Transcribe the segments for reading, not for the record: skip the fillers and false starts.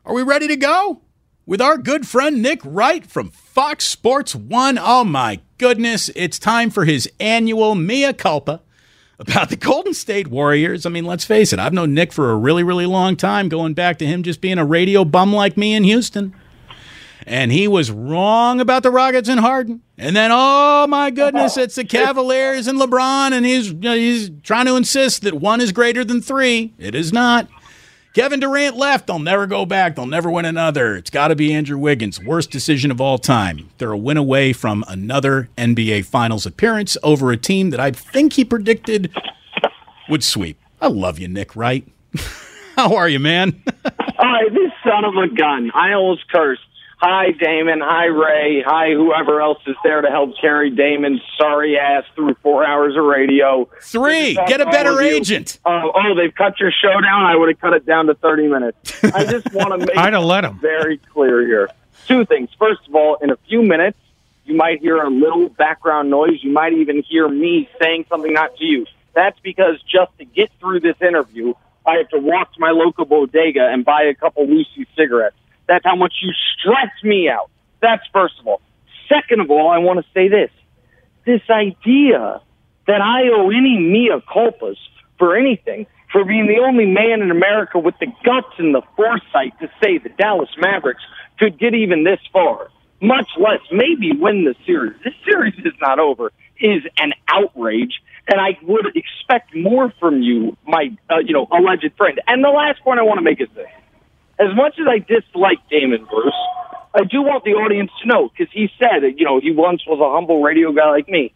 Are we ready to go? With our good friend Nick Wright from Fox Sports 1. Oh my goodness, it's time for his annual mea culpa about the Golden State Warriors. I mean, let's face it, I've known Nick for a really, really long time, going back to him just being a radio bum like me in Houston. And he was wrong about the Rockets and Harden. And then, oh my goodness, it's the Cavaliers and LeBron, and he's trying to insist that one is greater than three. It is not. Kevin Durant left. They'll never go back. They'll never win another. It's got to be Andrew Wiggins. Worst decision of all time. They're a win away from another NBA Finals appearance over a team that I think he predicted would sweep. I love you, Nick Wright. How are you, man? Hi, this son of a gun. I almost cursed. Hi, Damon. Hi, Ray. Hi, whoever else is there to help carry Damon's sorry ass through 4 hours of radio. 3. Get a better agent. They've cut your show down? I would have cut it down to 30 minutes. I just want to make I'd have let him. Very clear here. 2 things. First of all, in a few minutes, you might hear a little background noise. You might even hear me saying something not to you. That's because just to get through this interview, I have to walk to my local bodega and buy a couple Lucy cigarettes. That's how much you stress me out. That's first of all. Second of all, I want to say this. This idea that I owe any mea culpas for anything, for being the only man in America with the guts and the foresight to say the Dallas Mavericks could get even this far, much less maybe win the series. This series is not over, is an outrage, and I would expect more from you, my alleged friend. And the last point I want to make is this. As much as I dislike Damon Bruce, I do want the audience to know, because he said, he once was a humble radio guy like me.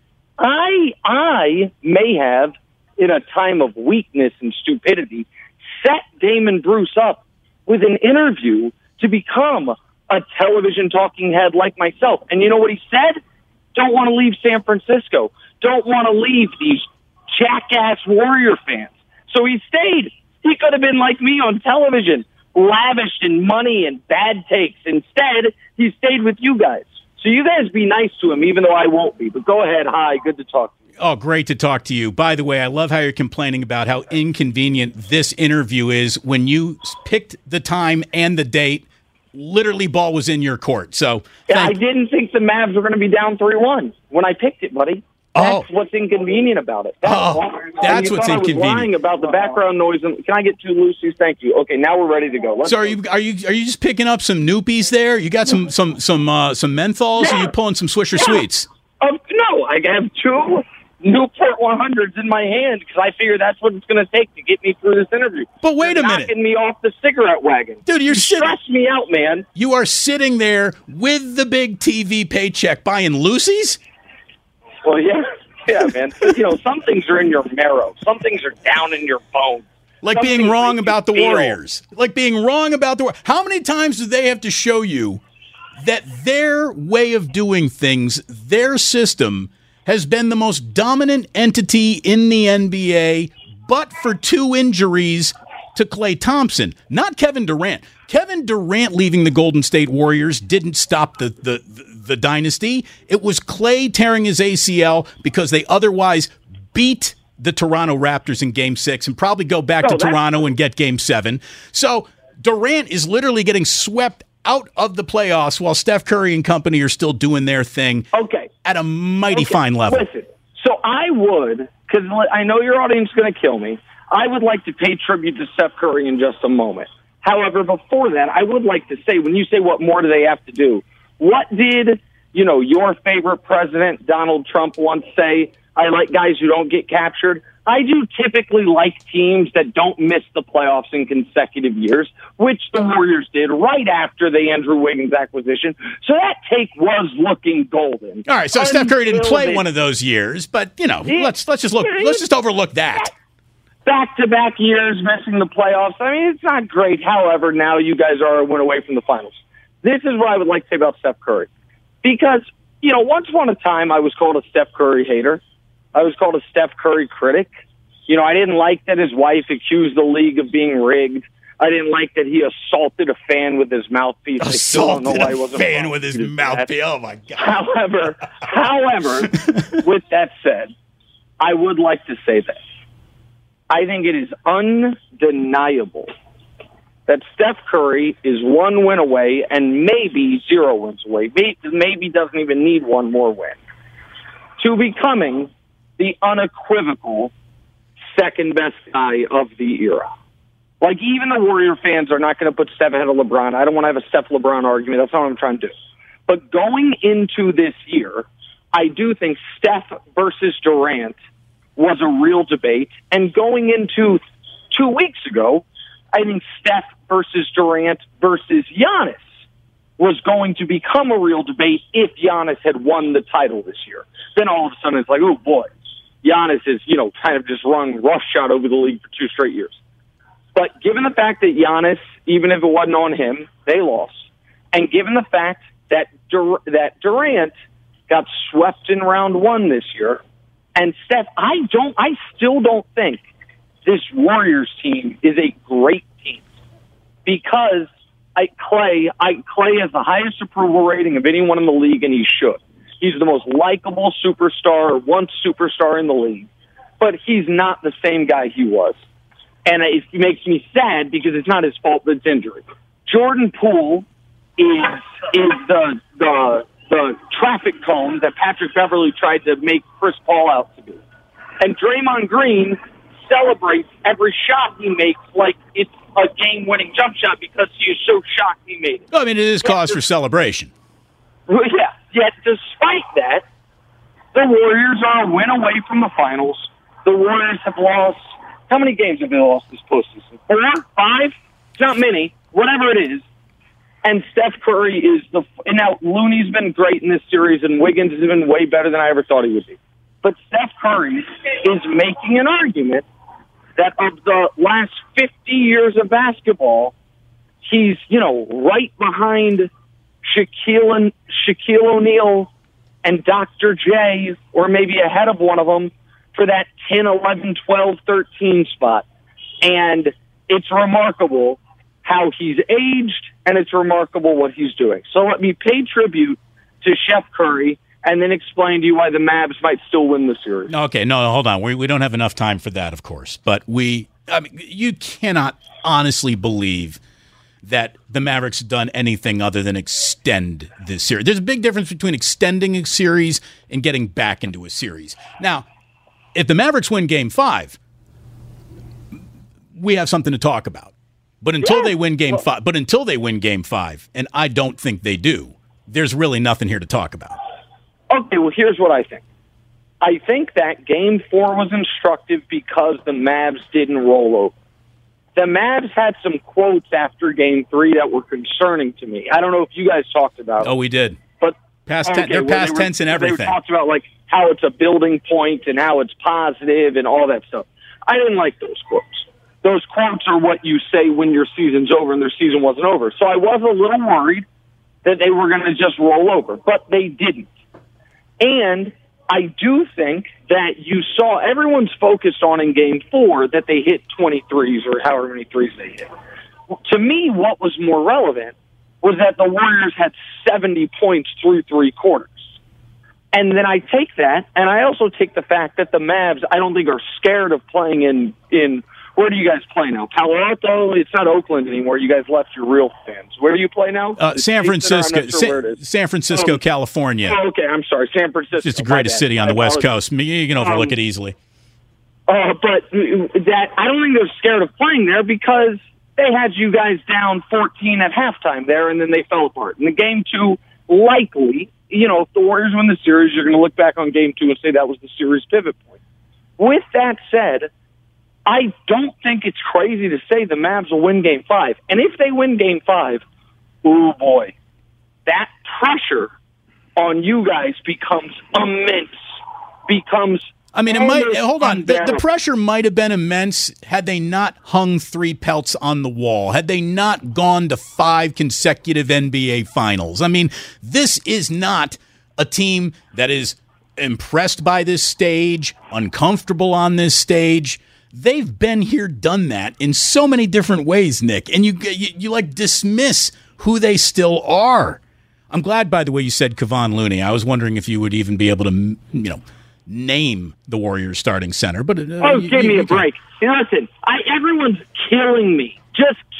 I may have, in a time of weakness and stupidity, set Damon Bruce up with an interview to become a television talking head like myself. And you know what he said? Don't want to leave San Francisco. Don't want to leave these jackass Warrior fans. So he stayed. He could have been like me on television, lavished in money and bad takes. Instead, he stayed with you guys. So you guys be nice to him, even though I won't be. But go ahead. Hi, good to talk to you. Oh, great to talk to you. By the way, I love how you're complaining about how inconvenient this interview is. When you picked the time and the date, literally ball was in your court. So I didn't think the Mavs were going to be down 3-1 when I picked it, buddy. That's what's inconvenient about it. That's what's inconvenient. I was lying about the background noise. Can I get 2 Lucy's? Thank you. Okay, now we're ready to go. So are you just picking up some Noopies there? You got some menthols? Yeah. Or are you pulling some Swisher Sweets? No, I have 2 Newport 100s in my hand because I figure that's what it's going to take to get me through this interview. But wait a minute. Knocking me off the cigarette wagon. Dude, you stress me out, man. You are sitting there with the big TV paycheck buying Lucy's? Well, yeah, man. Some things are in your marrow. Some things are down in your bones. Like being wrong about the Warriors. Like being wrong about the Warriors. How many times do they have to show you that their way of doing things, their system, has been the most dominant entity in the NBA, but for 2 injuries to Klay Thompson, not Kevin Durant. Kevin Durant leaving the Golden State Warriors didn't stop the dynasty. It was Klay tearing his ACL because they otherwise beat the Toronto Raptors in Game 6 and probably go back to Toronto and get Game 7. So Durant is literally getting swept out of the playoffs while Steph Curry and company are still doing their thing at a mighty fine level. Listen, so I would, because I know your audience is going to kill me, I would like to pay tribute to Steph Curry in just a moment. However, before that, I would like to say, when you say what more do they have to do, what did, your favorite president, Donald Trump, once say? I like guys who don't get captured. I do typically like teams that don't miss the playoffs in consecutive years, which the Warriors did right after the Andrew Wiggins acquisition. So that take was looking golden. All right, so Steph Curry didn't play one of those years, but let's just overlook that. Back-to-back years missing the playoffs. I mean, it's not great. However, now you guys are a win away from the finals. This is what I would like to say about Steph Curry. Because, once upon a time I was called a Steph Curry hater. I was called a Steph Curry critic. I didn't like that his wife accused the league of being rigged. I didn't like that he assaulted a fan with his mouthpiece. Assaulted a fan with his mouthpiece. Oh, my God. However, with that said, I would like to say this. I think it is undeniable that Steph Curry is 1 win away and maybe 0 wins away, maybe doesn't even need one more win, to becoming the unequivocal second best guy of the era. Like, even the Warrior fans are not going to put Steph ahead of LeBron. I don't want to have a Steph-LeBron argument. That's not what I'm trying to do. But going into this year, I do think Steph versus Durant was a real debate. And going into 2 weeks ago, I think Steph versus Durant versus Giannis was going to become a real debate if Giannis had won the title this year. Then all of a sudden it's like, oh boy, Giannis is, kind of just run roughshod over the league for 2 straight years. But given the fact that Giannis, even if it wasn't on him, they lost, and given the fact that Durant got swept in round 1 this year, and Steph, I still don't think this Warriors team is a great team because Clay has the highest approval rating of anyone in the league, and he should. He's the most likable superstar, once superstar in the league, but he's not the same guy he was. And it makes me sad because it's not his fault that it's injury. Jordan Poole is the traffic cone that Patrick Beverley tried to make Chris Paul out to be. And Draymond Green celebrates every shot he makes like it's a game-winning jump shot because he is so shocked he made it. Well, I mean, it is cause for celebration. Yeah, yet despite that, the Warriors are a win away from the finals. The Warriors have lost... How many games have they lost this postseason? 4? 5? It's not many. Whatever it is. And Steph Curry is and now Looney's been great in this series, and Wiggins has been way better than I ever thought he would be. But Steph Curry is making an argument that of the last 50 years of basketball, he's, right behind Shaquille O'Neal and Dr. J, or maybe ahead of one of them, for that 10, 11, 12, 13 spot. And it's remarkable how he's aged, and it's remarkable what he's doing. So let me pay tribute to Chef Curry and then explain to you why the Mavs might still win the series. Okay, no, hold on. We don't have enough time for that, of course. But you cannot honestly believe that the Mavericks have done anything other than extend this series. There's a big difference between extending a series and getting back into a series. Now, if the Mavericks win Game 5, we have something to talk about. But until they win Game 5, and I don't think they do, there's really nothing here to talk about. Okay, well, here's what I think. I think that Game 4 was instructive because the Mavs didn't roll over. The Mavs had some quotes after Game 3 that were concerning to me. I don't know if you guys talked about it. Oh, we did. But they're past tense and everything. They talked about how it's a building point and how it's positive and all that stuff. I didn't like those quotes. Those quotes are what you say when your season's over and their season wasn't over. So I was a little worried that they were going to just roll over, but they didn't. And I do think that you saw everyone's focused on in Game 4 that they hit 23s or however many threes they hit. To me, what was more relevant was that the Warriors had 70 points through 3 quarters. And then I take that, and I also take the fact that the Mavs, I don't think, are scared of playing in where do you guys play now? Palo Alto? It's not Oakland anymore. You guys left your real fans. Where do you play now? San Francisco. San Francisco, California. Oh, okay, I'm sorry. San Francisco. It's just the greatest city on the West Coast. You can overlook it easily. But that I don't think they're scared of playing there because they had you guys down 14 at halftime there, and then they fell apart. In the Game 2, likely, if the Warriors win the series, you're going to look back on Game 2 and say that was the series pivot point. With that said, I don't think it's crazy to say the Mavs will win Game 5. And if they win Game 5, oh boy, that pressure on you guys becomes immense. Hold on. The pressure might have been immense had they not hung 3 pelts on the wall, had they not gone to 5 consecutive NBA finals. I mean, this is not a team that is impressed by this stage, uncomfortable on this stage. They've been here, done that in so many different ways, Nick, and you dismiss who they still are. I'm glad, by the way, you said Kevon Looney. I was wondering if you would even be able to, name the Warriors starting center. But give me a break. Listen, everyone's killing me, just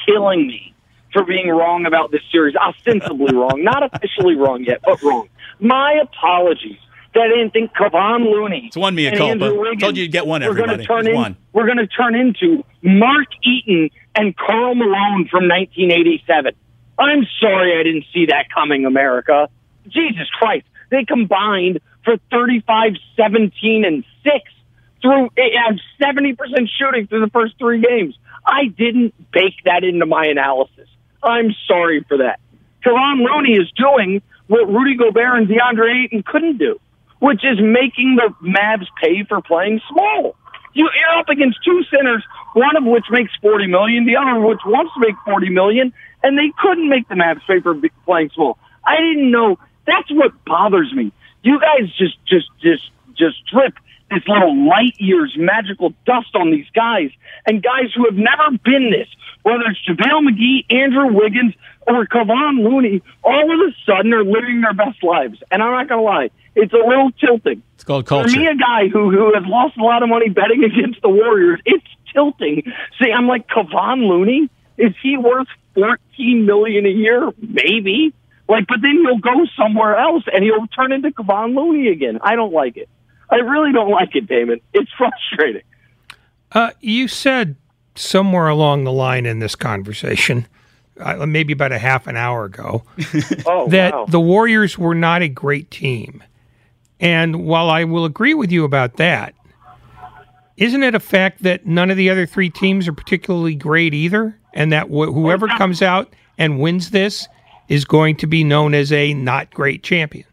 killing me for being wrong about this series. Ostensibly wrong. Not officially wrong yet, but wrong. My apologies that I didn't think Kevon Looney. It's one mea culpa. Told you you'd get one, everybody. We're going to turn into Mark Eaton and Karl Malone from 1987. I'm sorry I didn't see that coming, America. Jesus Christ. They combined for 35, 17, and 6 through 70% shooting through the first 3 games. I didn't bake that into my analysis. I'm sorry for that. Kevon Looney is doing what Rudy Gobert and DeAndre Ayton couldn't do, which is making the Mavs pay for playing small. You're up against 2 centers, one of which makes $40 million, the other of which wants to make $40 million, and they couldn't make the Mavs pay for playing small. I didn't know. That's what bothers me. You guys just drip this little light years magical dust on these guys, and guys who have never been this, whether it's JaVale McGee, Andrew Wiggins, or Kevon Looney, all of a sudden are living their best lives. And I'm not going to lie, it's a little tilting. It's called culture. For me, a guy who has lost a lot of money betting against the Warriors, it's tilting. See, I'm like, Kevon Looney? Is he worth $14 million a year? Maybe. But then he'll go somewhere else, and he'll turn into Kevon Looney again. I don't like it. I really don't like it, Damon. It's frustrating. You said somewhere along the line in this conversation, maybe about a half an hour ago, that the Warriors were not a great team. And while I will agree with you about that, isn't it a fact that none of the other 3 teams are particularly great either? And that whoever comes out and wins this is going to be known as a not great champion?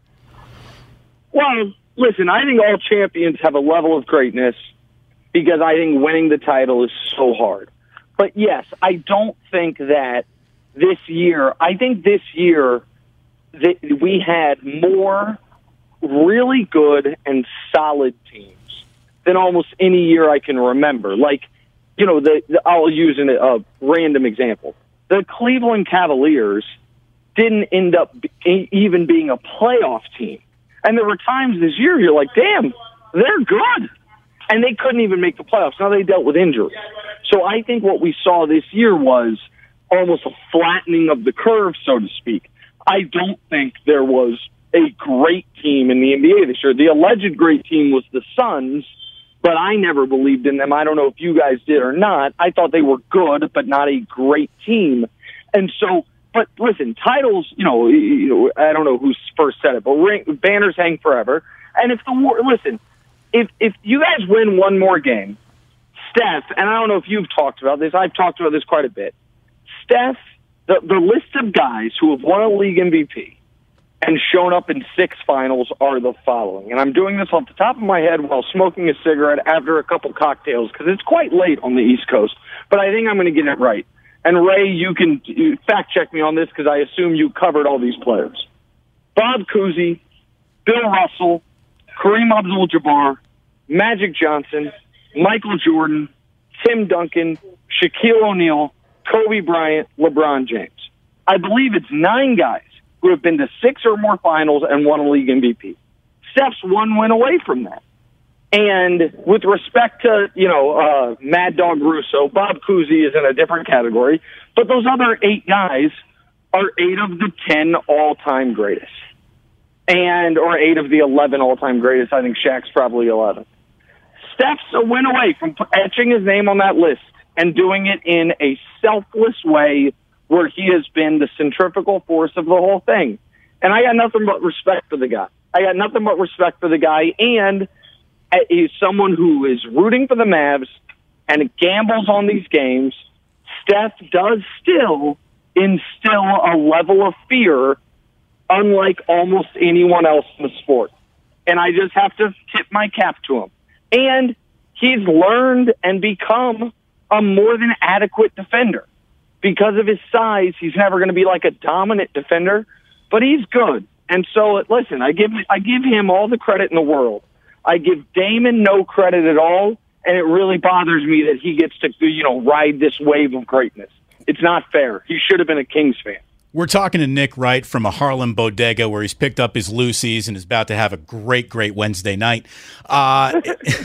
Well, listen, I think all champions have a level of greatness because I think winning the title is so hard. But yes, I don't think that this year we had more really good and solid teams than almost any year I can remember. I'll use a random example. The Cleveland Cavaliers didn't end up even being a playoff team. And there were times this year you're like, damn, they're good. And they couldn't even make the playoffs. Now they dealt with injuries. So I think what we saw this year was almost a flattening of the curve, so to speak. I don't think there was a great team in the NBA this year. The alleged great team was the Suns, but I never believed in them. I don't know if you guys did or not. I thought they were good, but not a great team. And so, but listen, titles, I don't know who first said it, but banners hang forever. And if if you guys win one more game, Steph, and I don't know if you've talked about this, I've talked about this quite a bit. Steph, the list of guys who have won a league MVP and shown up in 6 finals are the following. And I'm doing this off the top of my head while smoking a cigarette after a couple cocktails because it's quite late on the East Coast. But I think I'm going to get it right. And Ray, you can fact check me on this because I assume you covered all these players. Bob Cousy, Bill Russell, Kareem Abdul-Jabbar, Magic Johnson, Michael Jordan, Tim Duncan, Shaquille O'Neal, Kobe Bryant, LeBron James. I believe it's 9 guys who have been to 6 or more finals and won a league MVP. Steph's 1 win away from that. And with respect to, Mad Dog Russo, Bob Cousy is in a different category, but those other 8 guys are 8 of the 10 all-time greatest. Or 8 of the 11 all-time greatest. I think Shaq's probably 11. Steph's a win away from etching his name on that list and doing it in a selfless way where he has been the centrifugal force of the whole thing. And I got nothing but respect for the guy. And he's someone who is rooting for the Mavs and gambles on these games. Steph does still instill a level of fear unlike almost anyone else in the sport. And I just have to tip my cap to him. And he's learned and become a more than adequate defender. Because of his size, he's never going to be like a dominant defender, but he's good. And so, listen, I give him all the credit in the world. I give Damon no credit at all, and it really bothers me that he gets to, ride this wave of greatness. It's not fair. He should have been a Kings fan. We're talking to Nick Wright from a Harlem bodega where he's picked up his Lucy's and is about to have a great Wednesday night. I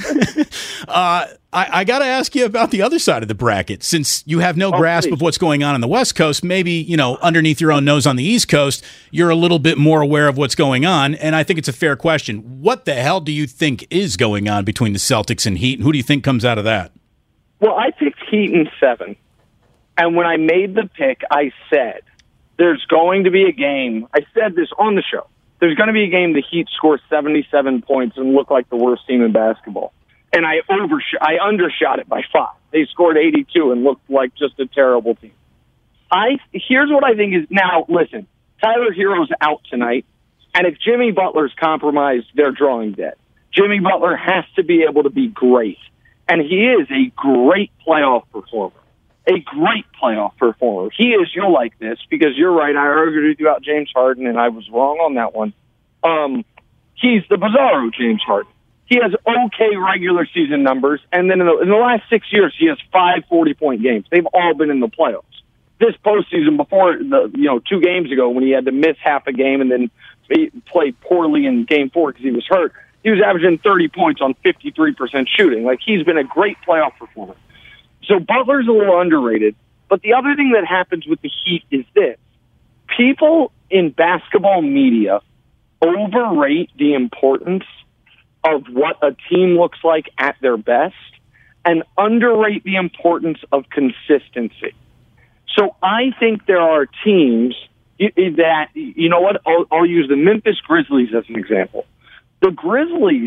got to ask you about the other side of the bracket. Since you have no grasp of what's going on the West Coast, maybe, underneath your own nose on the East Coast, you're a little bit more aware of what's going on. And I think it's a fair question. What the hell do you think is going on between the Celtics and Heat? And who do you think comes out of that? Well, I picked Heat in 7. And when I made the pick, I said, there's going to be a game. I said this on the show. There's going to be a game the Heat score 77 points and look like the worst team in basketball. And I undershot it by 5. They scored 82 and looked like just a terrible team. Here's what I think is, now, listen, Tyler Hero's out tonight, and if Jimmy Butler's compromised, they're drawing dead. Jimmy Butler has to be able to be great, and he is a great playoff performer. A great playoff performer. He is, you'll like this, because you're right, I argued with you about James Harden, and I was wrong on that one. He's the bizarro James Harden. He has okay regular season numbers, and then in the last 6 years, he has 5 40-point games. They've all been in the playoffs. This postseason, before 2 games ago, when he had to miss half a game and then he played poorly in Game 4 because he was hurt, he was averaging 30 points on 53% shooting. Like, he's been a great playoff performer. So Butler's a little underrated. But the other thing that happens with the Heat is this. People in basketball media overrate the importance of what a team looks like at their best and underrate the importance of consistency. So I think there are teams that, you know what, I'll use the Memphis Grizzlies as an example. The Grizzlies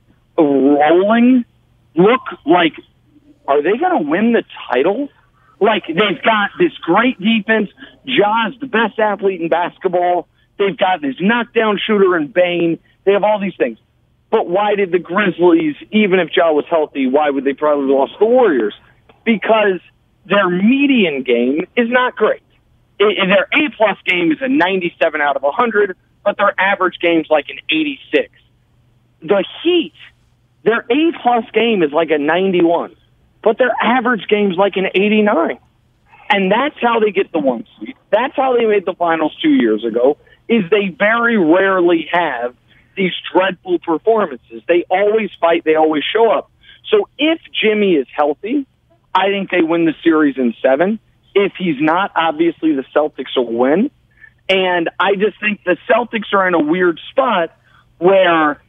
rolling look like, are they going to win the title? Like, they've got this great defense. Ja's the best athlete in basketball. They've got this knockdown shooter in Bane. They have all these things. But why did the Grizzlies, even if Ja was healthy, why would they probably have lost the Warriors? Because their median game is not great. Their A-plus game is a 97 out of 100, but their average game is like an 86. The Heat, their A-plus game is like a 91, but their average game is like an 89. And that's how they get the 1 seed. That's how they made the finals 2 years ago, is they very rarely have these dreadful performances. They always fight. They always show up. So if Jimmy is healthy, I think they win the series in 7. If he's not, obviously the Celtics will win. And I just think the Celtics are in a weird spot where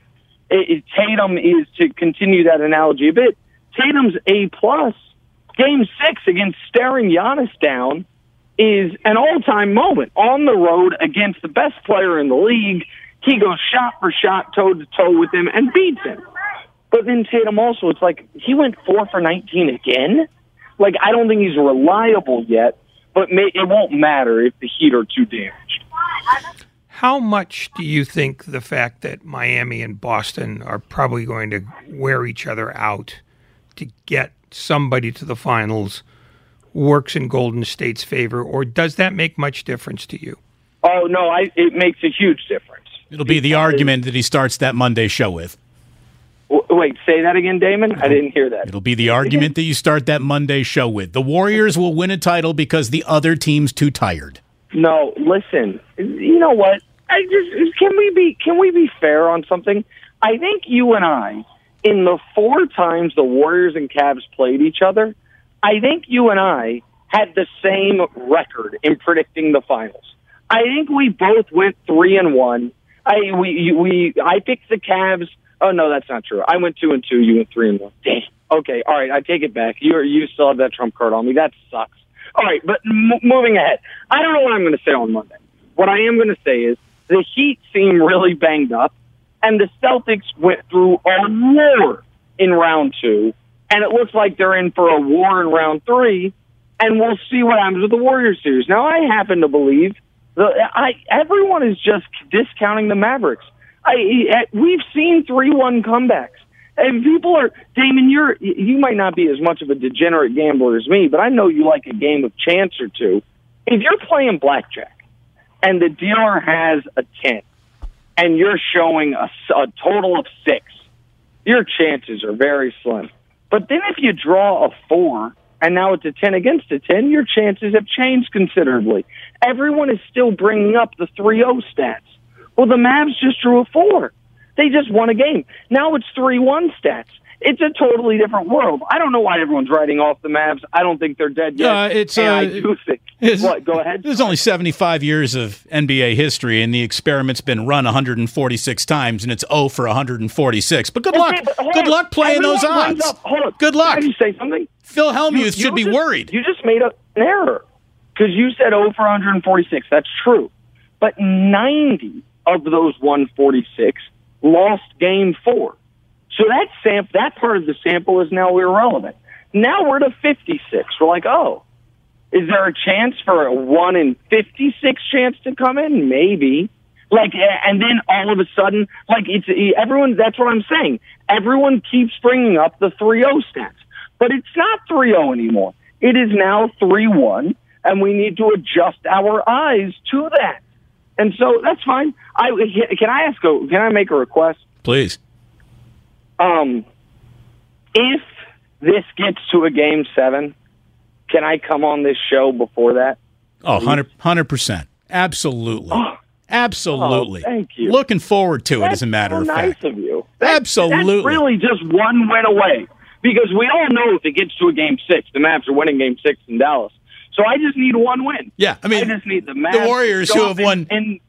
Tatum is, to continue that analogy a bit, Tatum's A-plus, Game 6 against staring Giannis down is an all-time moment. On the road against the best player in the league, he goes shot for shot, toe-to-toe with him, and beats him. But then Tatum also, it's like, he went 4 for 19 again? Like, I don't think he's reliable yet, but it won't matter if the Heat are too damaged. How much do you think the fact that Miami and Boston are probably going to wear each other out to get somebody to the finals works in Golden State's favor, or does that make much difference to you? Oh, no, it makes a huge difference. It'll be the argument that he starts that Monday show with. Wait, say that again, Damon? I didn't hear that. It'll be the argument that you start that Monday show with. The Warriors will win a title because the other team's too tired. No, listen. You know what? Can we be fair on something? I think you and I, in the 4 times the Warriors and Cavs played each other, I think you and I had the same record in predicting the finals. I think we both went 3-1. I picked the Cavs. Oh, no, that's not true. I went 2-2. You went 3-1. Damn. Okay, all right, I take it back. You still have that trump card on me. That sucks. All right, but moving ahead. I don't know what I'm going to say on Monday. What I am going to say is the Heat seem really banged up, and the Celtics went through a war in round 2, and it looks like they're in for a war in round 3, and we'll see what happens with the Warriors series. Now, I happen to believe everyone is just discounting the Mavericks. We've seen 3-1 comebacks. And people are, Damon, you might not be as much of a degenerate gambler as me, but I know you like a game of chance or two. If you're playing blackjack and the dealer has a 10 and you're showing a total of 6, your chances are very slim. But then if you draw a 4 and now it's a 10 against a 10, your chances have changed considerably. Everyone is still bringing up the 3-0 stats. Well, the Mavs just drew a 4. They just won a game. Now it's 3-1 stats. It's a totally different world. I don't know why everyone's writing off the Mavs. I don't think they're dead yet. I do think. What? Go ahead. There's only 75 years of NBA history, and the experiment's been run 146 times, and it's 0 for 146. But good luck. Good luck playing those odds. Hold on. Good luck. Can you say something? Phil Hellmuth should be worried. You just made an error because you said 0 for 146. That's true. But 90 of those 146 lost game 4. So that part of the sample is now irrelevant. Now we're to 56. We're like, oh, is there a chance for a 1 in 56 chance to come in? Maybe. Like, and then all of a sudden, like, it's everyone. That's what I'm saying. Everyone keeps bringing up the 3-0 stats, but it's not 3-0 anymore. It is now 3-1, and we need to adjust our eyes to that. And so that's fine. Can I make a request? Please. If this gets to a game 7, can I come on this show before that? Oh, 100%. Absolutely. Oh, Absolutely. Thank you. Looking forward to it, as a matter of fact. Nice of you. Absolutely. That's really just one win away. Because we all know if it gets to a game 6, the Mavs are winning game 6 in Dallas. So I just need one win. Yeah, I mean, I just need the Mavs. The Warriors, who have won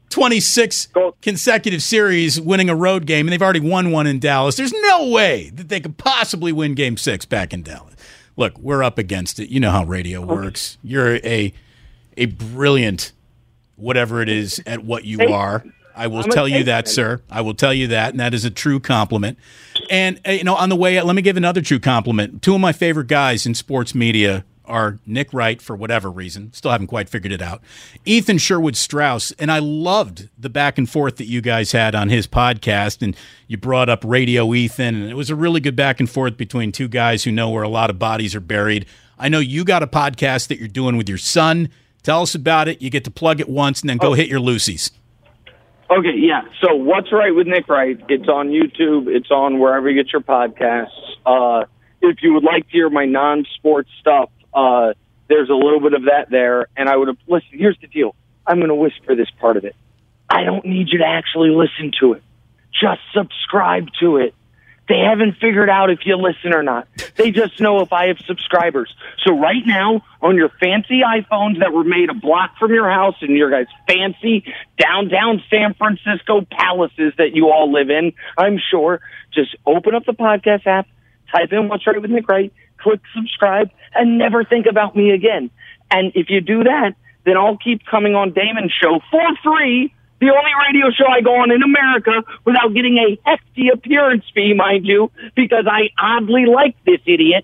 26 consecutive series, winning a road game, and they've already won one in Dallas. There's no way that they could possibly win game 6 back in Dallas. Look, we're up against it. You know how radio works. You're a brilliant whatever it is at what you are. I will tell you that, sir. I will tell you that, and that is a true compliment. And, on the way out, let me give another true compliment. 2 of my favorite guys in sports media are Nick Wright, for whatever reason. Still haven't quite figured it out. Ethan Sherwood Strauss. And I loved the back and forth that you guys had on his podcast. And you brought up Radio Ethan. And it was a really good back and forth between 2 guys who know where a lot of bodies are buried. I know you got a podcast that you're doing with your son. Tell us about it. You get to plug it once and then go hit your Lucy's. Okay, yeah. So What's Right with Nick Wright? It's on YouTube. It's on wherever you get your podcasts. If you would like to hear my non-sports stuff, there's a little bit of that there. And I would have listened. Here's the deal. I'm going to whisper this part of it. I don't need you to actually listen to it. Just subscribe to it. They haven't figured out if you listen or not. They just know if I have subscribers. So right now, on your fancy iPhones that were made a block from your house and your guys' fancy downtown San Francisco palaces that you all live in, I'm sure, just open up the podcast app, type in What's Right with Nick Wright, click subscribe, and never think about me again. And if you do that, then I'll keep coming on Damon's show for free, the only radio show I go on in America without getting a hefty appearance fee, mind you, because I oddly like this idiot.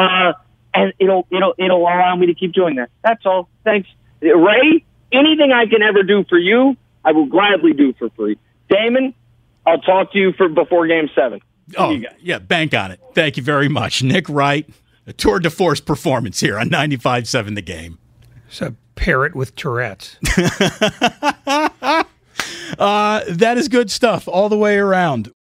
And it'll allow me to keep doing that. That's all. Thanks. Ray, anything I can ever do for you, I will gladly do for free. Damon, I'll talk to you before game 7. Oh, yeah, bank on it. Thank you very much. Nick Wright, a tour de force performance here on 95.7 The Game. It's a parrot with Tourette's. That is good stuff all the way around.